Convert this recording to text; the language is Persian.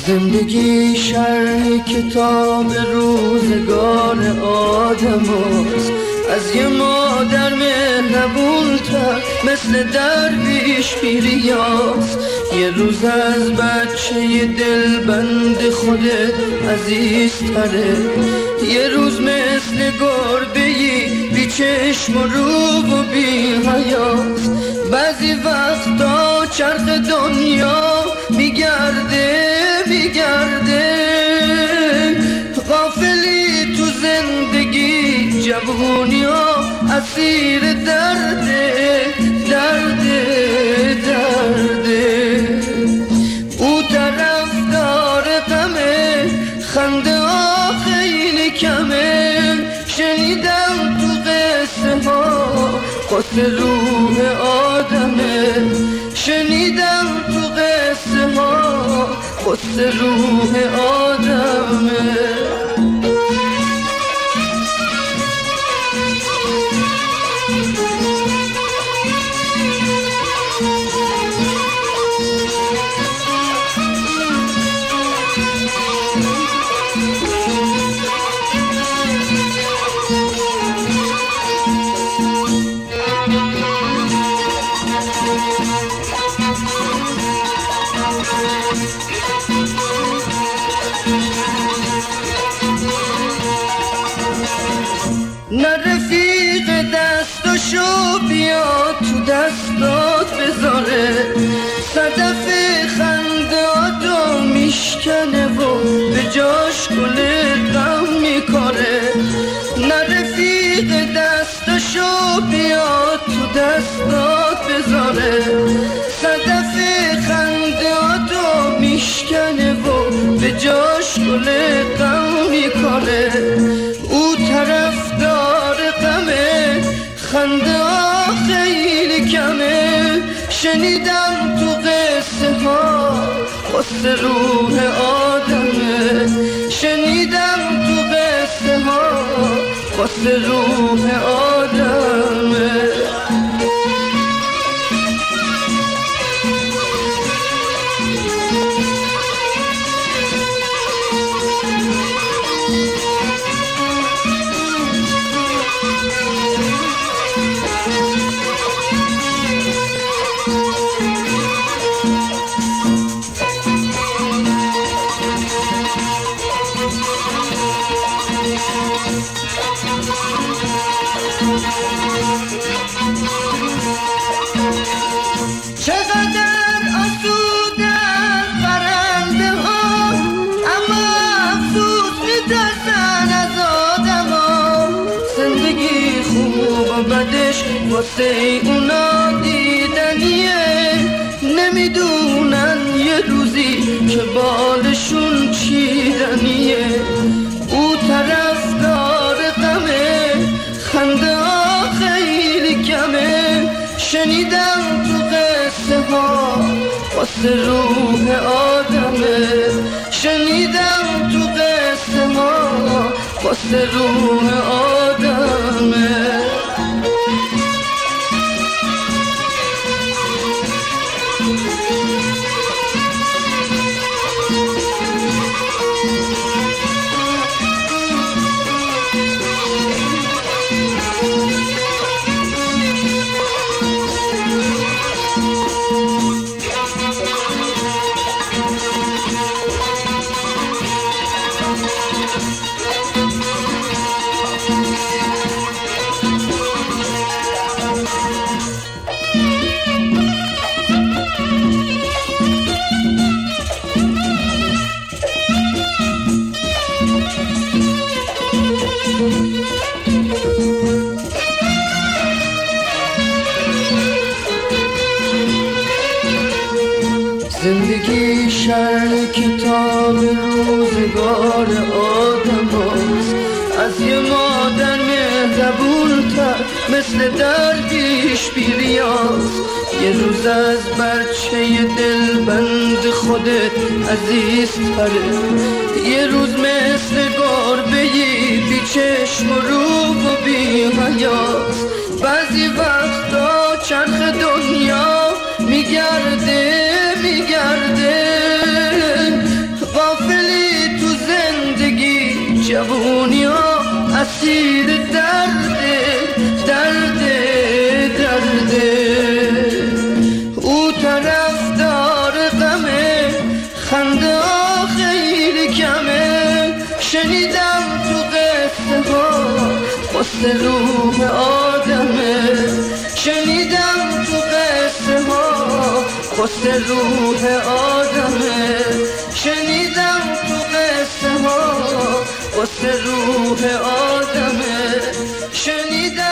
زندگی شرح کتاب روزگار آدم هست، از یه مادر مهربون‌تر مثل درویش پیریاست. یه روز از بچه دلبند خودت عزیزتره، یه روز مثل گربه‌ای بی چشم و رو و بی حیاست. بعضی وقتا چرخ دنیا میگرده غافلی تو زندگی، جوونی ها اسیر درده. او طرفدار غمه، خنده ها خیلی کمه. شنیدم تو قصه ها قصه روح آدمه، شنیدم تو قصه ها قصه روح آدمه. نه رفیق دستاشو بیا تو دستات بذاره، صدف خندهاتو میشکنه و به جاش گل غم میکاره. نه رفیق دستاشو بیا تو دستات بذاره، صدف خندهاتو میشکنه و به جاش گل غم میکاره. او طرفدار غمه، خنده ها خیلی کمه. شنیدم تو قصه ها قصه روح آدمه، شنیدم تو قصه ها قصه روح آدمه. چقدر آسودن پرنده ها، اما افسوس میترسن از آدم ها. زندگی خوب و بدش واسه اونا دیدنیه، نمیدونن یه روزی که بالشون چیدنیه. او طرفدار غمه، خنده ها خیلی کمه. شنیدم تو قصه ها قصه روح آدمه، شنیدم تو قصه ها قصه روح آدمه. زندگی شرح کتاب روزگار آدم هست، از یه مادر مهربون‌تر مثل درویش پیریاست. یه روز از بچه دلبند خودت عزیزتره، یه روز مثل گربه‌ای بی چشم و رو و بی حیاست. بعضی وقتا چرخ دنیا میگرده اسیر درده او طرفدار غمه، خنده ها خیلی کمه. شنیدم تو قصه ها قصه روح آدمه، شنیدم تو قصه ها قصه روح آدمه، شنیدم تو قصه ها قصه روح آدمه، شنیدم